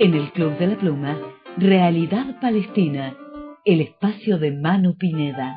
En el Club de la Pluma, Realidad Palestina, el espacio de Manu Pineda.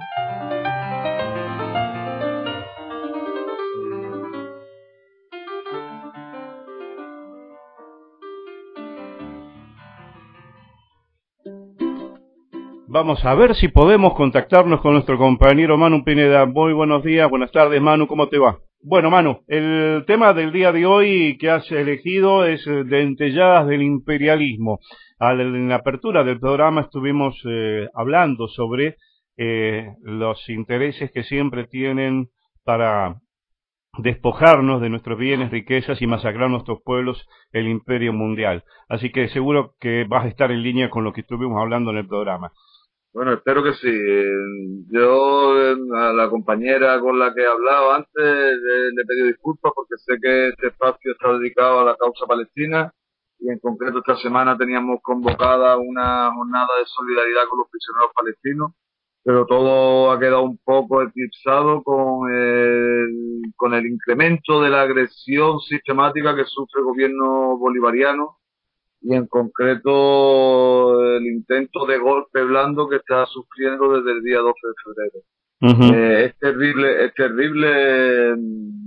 Vamos a ver si podemos contactarnos con nuestro compañero Manu Pineda. Muy buenos días, buenas tardes, Manu, ¿cómo te va? Bueno, Manu, el tema del día de hoy que has elegido es dentelladas del imperialismo. En la apertura del programa estuvimos hablando sobre los intereses que siempre tienen para despojarnos de nuestros bienes, riquezas y masacrar nuestros pueblos, el imperio mundial. Así que seguro que vas a estar en línea con lo que estuvimos hablando en el programa. Bueno, espero que sí. Yo a la compañera con la que he hablado antes le he pedido disculpas porque sé que este espacio está dedicado a la causa palestina y en concreto esta semana teníamos convocada una jornada de solidaridad con los prisioneros palestinos, pero todo ha quedado un poco eclipsado con el incremento de la agresión sistemática que sufre el gobierno bolivariano y en concreto el intento de golpe blando que está sufriendo desde el día 12 de febrero. Es terrible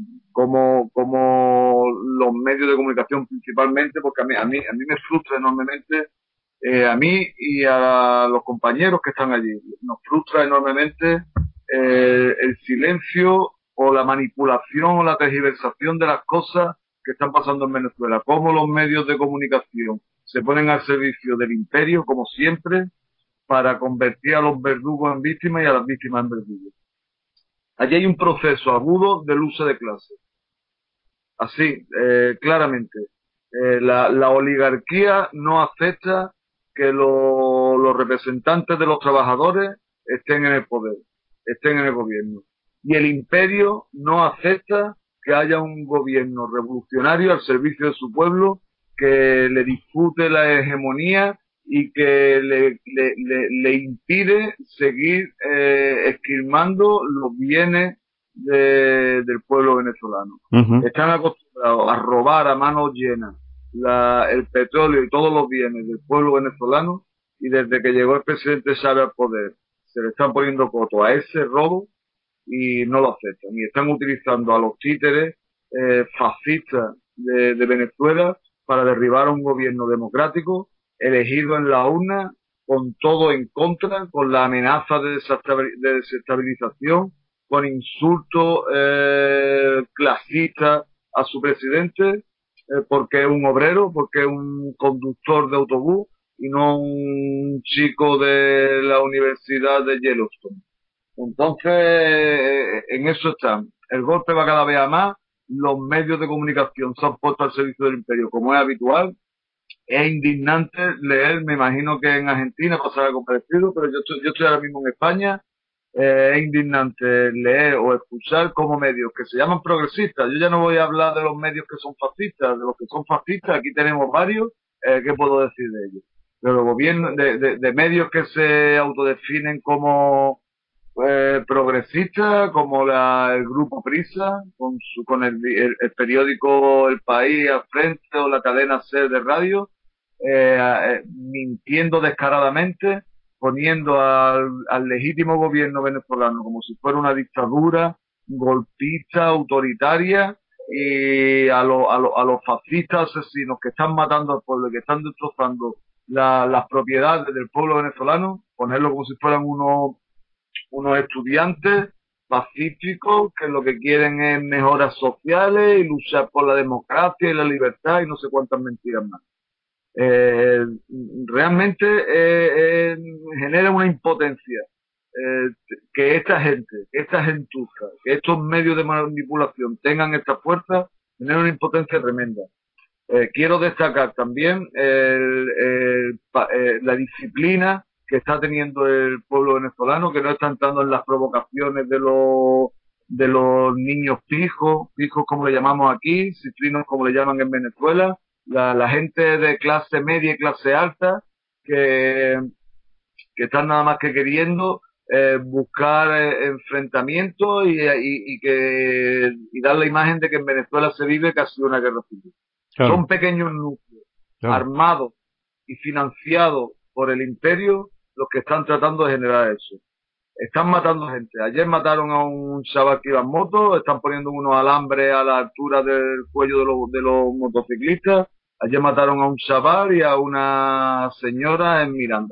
como los medios de comunicación principalmente, porque a mí me frustra enormemente, a mí y a los compañeros que están allí, nos frustra enormemente el silencio o la manipulación o la tergiversación de las cosas que están pasando en Venezuela, cómo los medios de comunicación se ponen al servicio del imperio, como siempre, para convertir a los verdugos en víctimas y a las víctimas en verdugos. Allí hay un proceso agudo del uso de clase. Así, claramente. La oligarquía no acepta que los representantes de los trabajadores estén en el poder, estén en el gobierno. Y el imperio no acepta que haya un gobierno revolucionario al servicio de su pueblo que le dispute la hegemonía y que le impide seguir esquilmando los bienes del pueblo venezolano. Están acostumbrados a robar a manos llenas el petróleo y todos los bienes del pueblo venezolano, y desde que llegó el presidente Chávez al poder se le están poniendo coto a ese robo y no lo aceptan. Y están utilizando a los títeres fascistas de Venezuela para derribar a un gobierno democrático elegido en la urna, con todo en contra, con la amenaza de desestabilización, con insultos clasistas a su presidente, porque es un obrero, porque es un conductor de autobús y no un chico de la Universidad de Yellowstone. Entonces, en eso están. El golpe va cada vez a más. Los medios de comunicación se han puesto al servicio del imperio, como es habitual. Es indignante leer, me imagino que en Argentina pasará algo parecido, pero yo estoy ahora mismo en España. Es indignante leer o escuchar como medios que se llaman progresistas. Yo ya no voy a hablar de los medios que son fascistas, de los que son fascistas, aquí tenemos varios, ¿qué puedo decir de ellos? Pero gobiernos, de medios que se autodefinen como progresistas, como el grupo Prisa, con el periódico El País al frente o la cadena SER de radio, mintiendo descaradamente, poniendo al legítimo gobierno venezolano como si fuera una dictadura golpista, autoritaria, y a los fascistas asesinos que están matando al pueblo y que están destrozando las propiedades del pueblo venezolano, ponerlo como si fueran unos estudiantes pacíficos que lo que quieren es mejoras sociales y luchar por la democracia y la libertad y no sé cuántas mentiras más. Realmente genera una impotencia que esta gente, que esta gentuza, que estos medios de manipulación tengan esta fuerza, genera una impotencia tremenda. Quiero destacar también la disciplina que está teniendo el pueblo venezolano, que no está entrando en las provocaciones de los niños pijos como le llamamos aquí, cifrinos como le llaman en Venezuela, la gente de clase media y clase alta que están nada más que queriendo buscar enfrentamientos y dar la imagen de que en Venezuela se vive casi una guerra civil. Claro. Son pequeños núcleos armados y financiados por el imperio los que están tratando de generar eso. Están matando gente. Ayer mataron a un chaval que iba en moto, están poniendo unos alambres a la altura del cuello de los motociclistas. Ayer mataron a un chaval y a una señora en Miranda.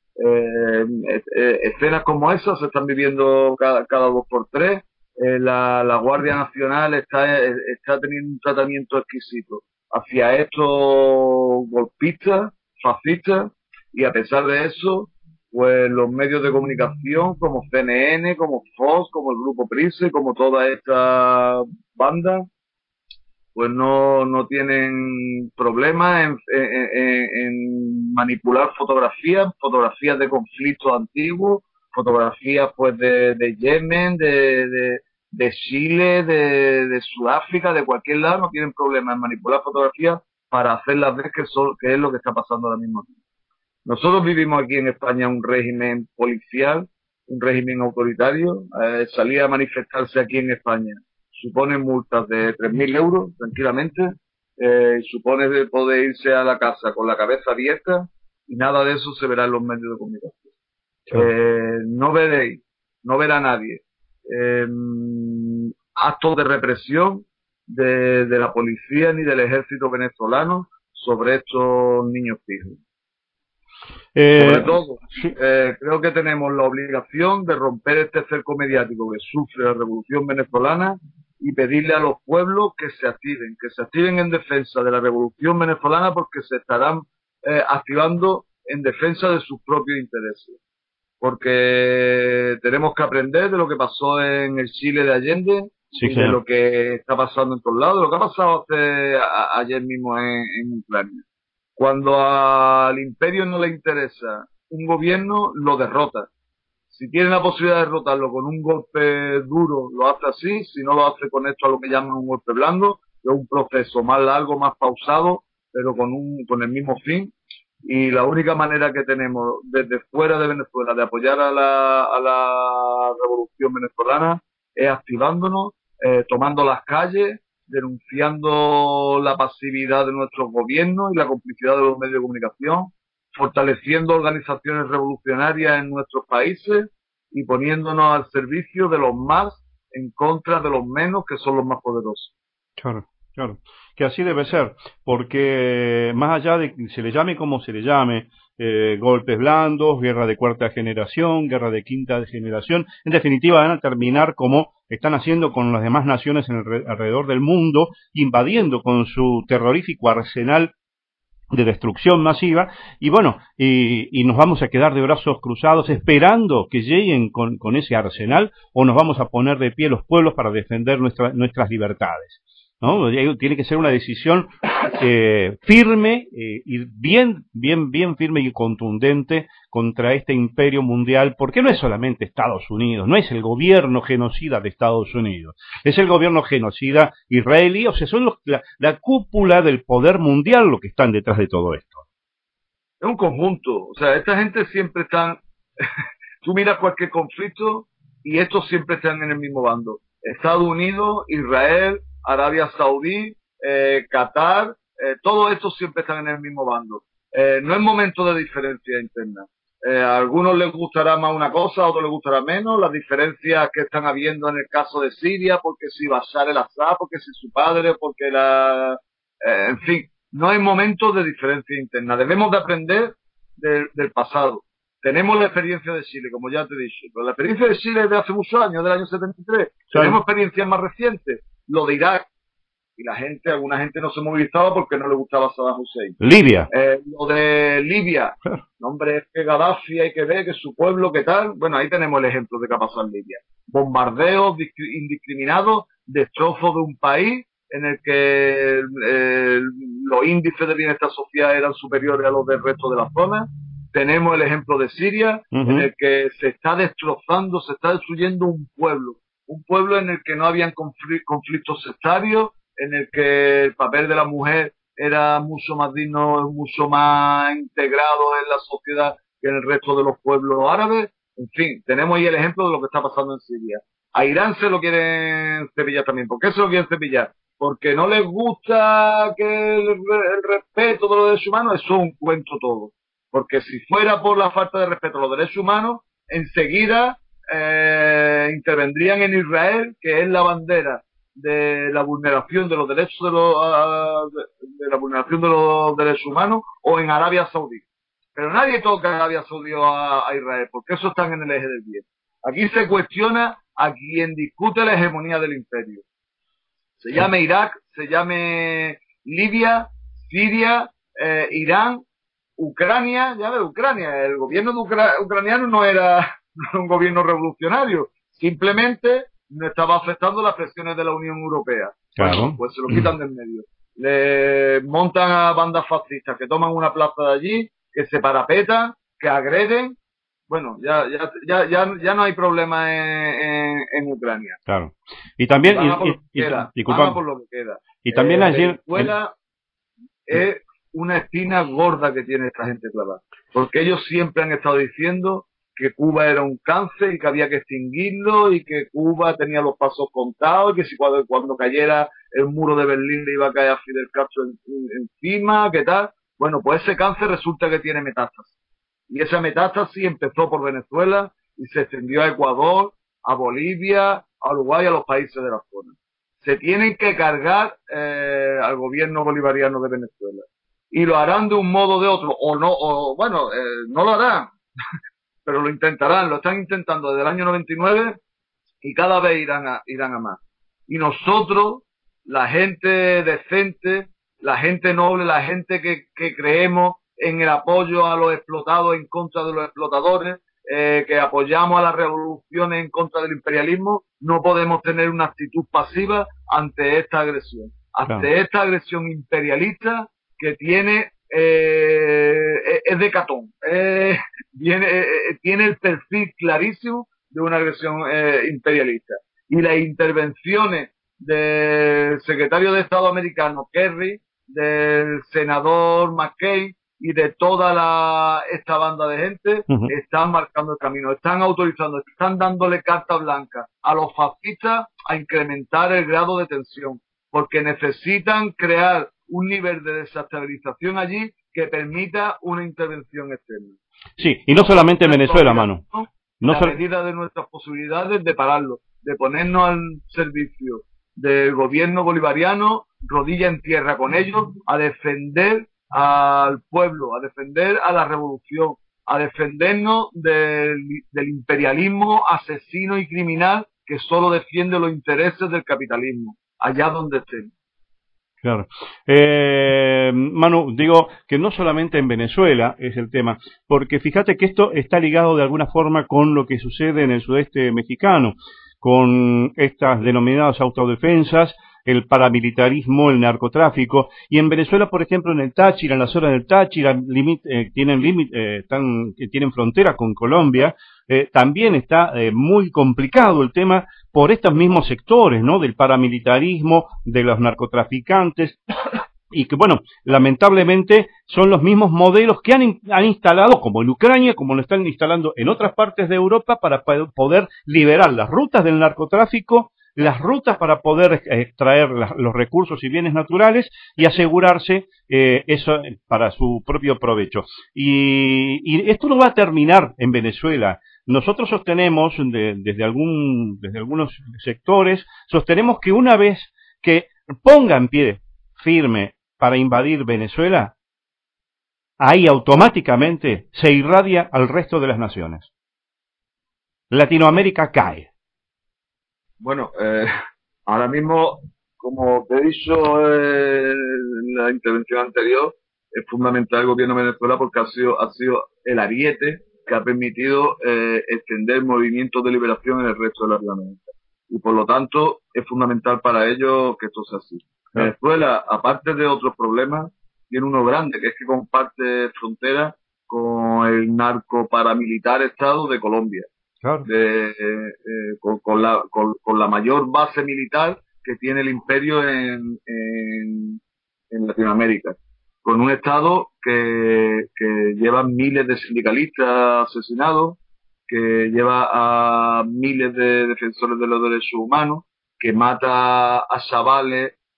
Escenas como esas se están viviendo cada 2 por 3. La Guardia Nacional está teniendo un tratamiento exquisito hacia estos golpistas, fascistas, y a pesar de eso, pues los medios de comunicación como CNN, como Fox, como el Grupo Prise, como toda esta banda, pues no tienen problemas en manipular fotografías de conflictos antiguos, fotografías pues de Yemen, de Chile, de Sudáfrica, de cualquier lado. No tienen problema en manipular fotografías para hacerlas ver que es lo que está pasando ahora mismo aquí. Nosotros vivimos aquí en España un régimen policial, un régimen autoritario. Salir a manifestarse aquí en España supone multas de 3.000 euros tranquilamente, supone poder irse a la casa con la cabeza abierta, y nada de eso se verá en los medios de comunicación. No verá nadie actos de represión de la policía ni del ejército venezolano sobre estos niños pijos. Sobre todo, creo que tenemos la obligación de romper este cerco mediático que sufre la revolución venezolana y pedirle a los pueblos que se activen en defensa de la revolución venezolana, porque se estarán activando en defensa de sus propios intereses. Porque tenemos que aprender de lo que pasó en el Chile de Allende, y de lo que está pasando en todos lados, de lo que ha pasado ayer mismo en Ucrania. Cuando al imperio no le interesa un gobierno, lo derrota. Si tiene la posibilidad de derrotarlo con un golpe duro, lo hace así. Si no, lo hace con esto, a lo que llaman un golpe blando, que es un proceso más largo, más pausado, pero con el mismo fin. Y la única manera que tenemos desde fuera de Venezuela de apoyar a la revolución venezolana es activándonos, tomando las calles, denunciando la pasividad de nuestros gobiernos y la complicidad de los medios de comunicación, fortaleciendo organizaciones revolucionarias en nuestros países y poniéndonos al servicio de los más en contra de los menos, que son los más poderosos. Claro, que así debe ser, porque más allá de que se le llame como se le llame, golpes blandos, guerra de 4ª generación, guerra de 5ª generación, en definitiva van a terminar como están haciendo con las demás naciones alrededor del mundo, invadiendo con su terrorífico arsenal de destrucción masiva, y bueno, y nos vamos a quedar de brazos cruzados esperando que lleguen con ese arsenal, o nos vamos a poner de pie los pueblos para defender nuestras libertades, ¿no? Tiene que ser una decisión firme y bien firme y contundente contra este imperio mundial, porque no es solamente Estados Unidos, no es el gobierno genocida de Estados Unidos, es el gobierno genocida israelí. O sea, son la cúpula del poder mundial lo que están detrás de todo esto. Es un conjunto, o sea, esta gente siempre están tú miras cualquier conflicto y estos siempre están en el mismo bando. Estados Unidos, Israel, Arabia Saudí, Qatar, todos estos siempre están en el mismo bando. No es momento de diferencia interna. A algunos les gustará más una cosa, a otros les gustará menos. Las diferencias que están habiendo en el caso de Siria, porque si Bashar el-Assad, porque si su padre, porque en fin, no hay momento de diferencia interna. Debemos de aprender del pasado. Tenemos la experiencia de Chile, como ya te he dicho, pero la experiencia de Chile es de hace muchos años, del año 73. Sí. Tenemos experiencias más recientes, lo de Irak, y alguna gente no se movilizaba porque no le gustaba Saddam Hussein. Libia. Lo de Libia, no, hombre, es que Gaddafi hay que ver que su pueblo, ¿qué tal? Bueno, ahí tenemos el ejemplo de qué ha pasado en Libia. Bombardeos indiscriminados, destrozos de un país en el que los índices de bienestar social eran superiores a los del resto de la zona. Tenemos el ejemplo de Siria, en el que se está destrozando, se está destruyendo un pueblo en el que no habían conflictos sectarios, en el que el papel de la mujer era mucho más digno, mucho más integrado en la sociedad que en el resto de los pueblos árabes. En fin, tenemos ahí el ejemplo de lo que está pasando en Siria. A Irán se lo quieren cepillar también. ¿Por qué se lo quieren cepillar? porque no les gusta que el respeto de los derechos humanos, eso es un cuento todo. Porque si fuera por la falta de respeto a los derechos humanos, enseguida intervendrían en Israel, que es la bandera de la vulneración de los derechos de la vulneración de los derechos humanos, o en Arabia Saudí. Pero nadie toca a Arabia Saudí o a Israel, porque eso están en el eje del bien. Aquí se cuestiona a quien discute la hegemonía del imperio. Se llame Irak, se llame Libia, Siria, Irán, Ucrania. Ya ves, Ucrania, el gobierno ucraniano no era un gobierno revolucionario, simplemente no estaba afectando las presiones de la Unión Europea. Claro. Bueno, pues se lo quitan del medio. Le montan a bandas fascistas que toman una plaza de allí, que se parapetan, que agreden. Bueno, ya no hay problema en Ucrania. Claro. Y también, Van a por lo que queda. Y también allí Venezuela es una espina gorda que tiene esta gente clavada. Porque ellos siempre han estado diciendo que Cuba era un cáncer y que había que extinguirlo, y que Cuba tenía los pasos contados, y que si cuando cayera el muro de Berlín le iba a caer a Fidel Castro encima, ¿qué tal? Bueno, pues ese cáncer resulta que tiene metástasis. Y esa metástasis empezó por Venezuela y se extendió a Ecuador, a Bolivia, a Uruguay, a los países de la zona. Se tienen que cargar al gobierno bolivariano de Venezuela. Y lo harán de un modo o de otro, o no, no lo harán, pero lo intentarán, lo están intentando desde el año 99 y cada vez irán a más. Y nosotros, la gente decente, la gente noble, la gente que creemos en el apoyo a los explotados en contra de los explotadores, que apoyamos a las revoluciones en contra del imperialismo, no podemos tener una actitud pasiva ante esta agresión. Ante esta agresión imperialista que tiene, es de Catón. Tiene el perfil clarísimo de una agresión imperialista. Y las intervenciones del secretario de Estado americano Kerry, del senador McCain y de toda esta banda de gente, están marcando el camino, están autorizando, están dándole carta blanca a los fascistas a incrementar el grado de tensión, porque necesitan crear un nivel de desestabilización allí que permita una intervención externa. Sí, y no solamente en Venezuela, Manu. La medida de nuestras posibilidades de pararlo, de ponernos al servicio del gobierno bolivariano, rodilla en tierra con ellos, a defender al pueblo, a defender a la revolución, a defendernos del imperialismo asesino y criminal que solo defiende los intereses del capitalismo, allá donde estén. Claro. Manu, digo que no solamente en Venezuela es el tema, porque fíjate que esto está ligado de alguna forma con lo que sucede en el sudeste mexicano, con estas denominadas autodefensas, el paramilitarismo, el narcotráfico, y en Venezuela, por ejemplo, en el Táchira, en la zona del Táchira, tienen frontera con Colombia, también está muy complicado el tema por estos mismos sectores, ¿no? Del paramilitarismo, de los narcotraficantes, y que, bueno, lamentablemente son los mismos modelos que han instalado, como en Ucrania, como lo están instalando en otras partes de Europa, para poder liberar las rutas del narcotráfico, las rutas para poder extraer los recursos y bienes naturales y asegurarse eso para su propio provecho. Y esto no va a terminar en Venezuela. Nosotros sostenemos, desde algunos sectores, sostenemos que una vez que pongan pie firme para invadir Venezuela, ahí automáticamente se irradia al resto de las naciones. Latinoamérica cae. Bueno, ahora mismo, como te he dicho en la intervención anterior, es fundamental el gobierno de Venezuela porque ha sido el ariete que ha permitido extender movimientos de liberación en el resto de Latinoamérica. Y por lo tanto, es fundamental para ellos que esto sea así. Venezuela, aparte de otros problemas, tiene uno grande, que es que comparte frontera con el narco paramilitar Estado de Colombia. Claro. Con la mayor base militar que tiene el imperio en Latinoamérica, con un Estado que lleva miles de sindicalistas asesinados, que lleva a miles de defensores de los derechos humanos, que mata a chavales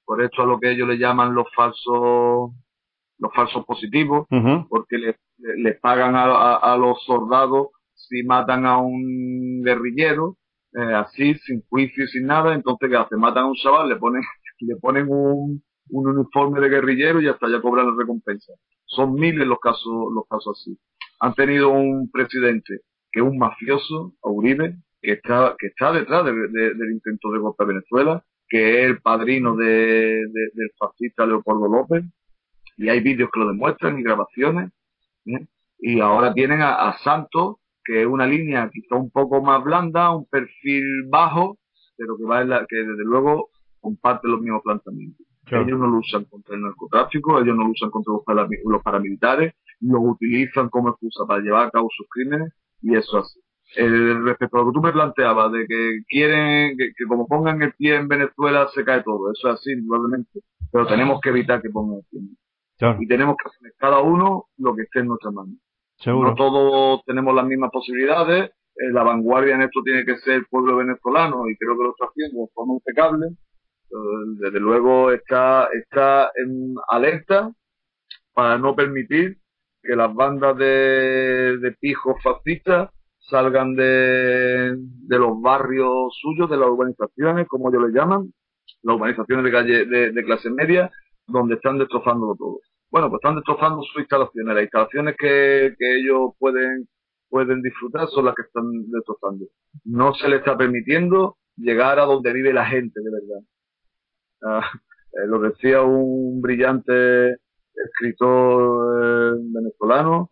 por esto a lo que ellos le llaman los falsos positivos, porque les pagan a los soldados si matan a un guerrillero, así, sin juicio y sin nada. Entonces, ¿qué hacen? Matan a un chaval, le ponen un uniforme de guerrillero y hasta ya cobran la recompensa. Son miles los casos así. Han tenido un presidente que es un mafioso, Uribe, que está detrás del intento de golpe a Venezuela, que es el padrino del fascista Leopoldo López, y hay vídeos que lo demuestran y grabaciones, ¿eh? Y ahora tienen a Santos, que es una línea quizá un poco más blanda, un perfil bajo, pero que desde luego comparte los mismos planteamientos. Claro. Ellos no luchan contra el narcotráfico, ellos no luchan contra los paramilitares, los utilizan como excusa para llevar a cabo sus crímenes, y eso así. Respecto a lo que tú me planteabas, de que quieren que como pongan el pie en Venezuela se cae todo, eso es así, probablemente, pero tenemos que evitar que pongan el pie. Claro. Y tenemos que hacer cada uno lo que esté en nuestra mano. Seguro. No todos tenemos las mismas posibilidades, la vanguardia en esto tiene que ser el pueblo venezolano, y creo que lo está haciendo de forma impecable. Desde luego está en alerta para no permitir que las bandas de pijos fascistas salgan de los barrios suyos, de las urbanizaciones, como ellos le llaman, las urbanizaciones de clase media, donde están destrozándolo todo. Bueno, pues están destrozando sus instalaciones. Las instalaciones que ellos pueden disfrutar son las que están destrozando. No se les está permitiendo llegar a donde vive la gente, de verdad. Lo decía un brillante escritor venezolano,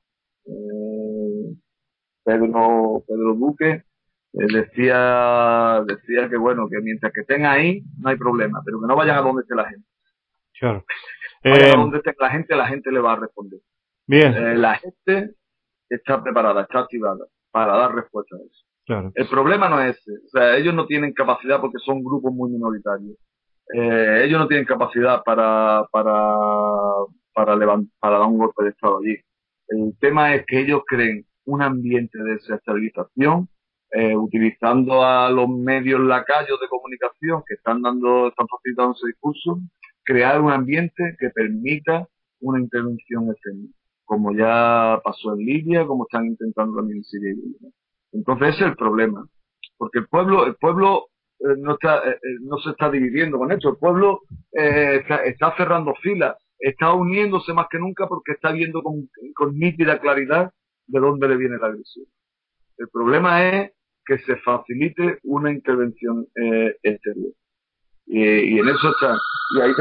Pedro Duque, decía que bueno, que mientras que estén ahí no hay problema, pero que no vayan a donde esté la gente. Claro. Vayan a donde esté la gente le va a responder. Bien. La gente está preparada, está activada para dar respuesta a eso. Claro. El problema no es ese, o sea, ellos no tienen capacidad porque son grupos muy minoritarios. Ellos no tienen capacidad para dar un golpe de estado allí. El tema es que ellos creen un ambiente de desestabilización, utilizando a los medios lacayos de comunicación que están facilitando ese discurso, crear un ambiente que permita una intervención externa, como ya pasó en Libia, como están intentando también en Siria y Libia. Entonces ese es el problema, porque el pueblo no se está dividiendo con esto, el pueblo está cerrando filas, está uniéndose más que nunca porque está viendo con nítida claridad de dónde le viene la agresión. El problema es que se facilite una intervención exterior. Y en eso está. Y ahí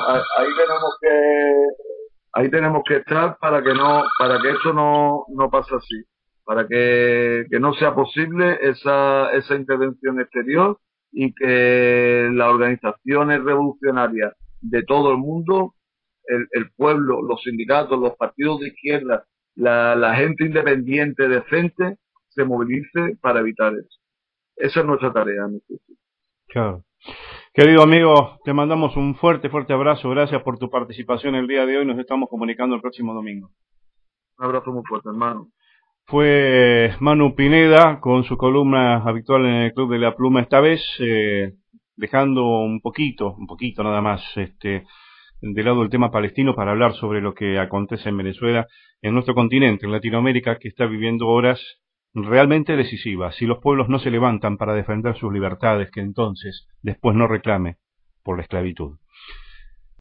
tenemos que estar para que esto no pase así. Para que no sea posible esa intervención exterior y que las organizaciones revolucionarias de todo el mundo, el pueblo, los sindicatos, los partidos de izquierda, la gente independiente, decente, se movilice para evitar eso. Esa es nuestra tarea, mi juicio. Claro. Querido amigo, te mandamos un fuerte abrazo. Gracias por tu participación el día de hoy. Nos estamos comunicando el próximo domingo. Un abrazo muy fuerte, hermano. Fue Manu Pineda con su columna habitual en el Club de la Pluma, esta vez dejando un poquito nada más de lado el tema palestino para hablar sobre lo que acontece en Venezuela, en nuestro continente, en Latinoamérica, que está viviendo horas realmente decisivas. Si los pueblos no se levantan para defender sus libertades, que entonces después no reclame por la esclavitud.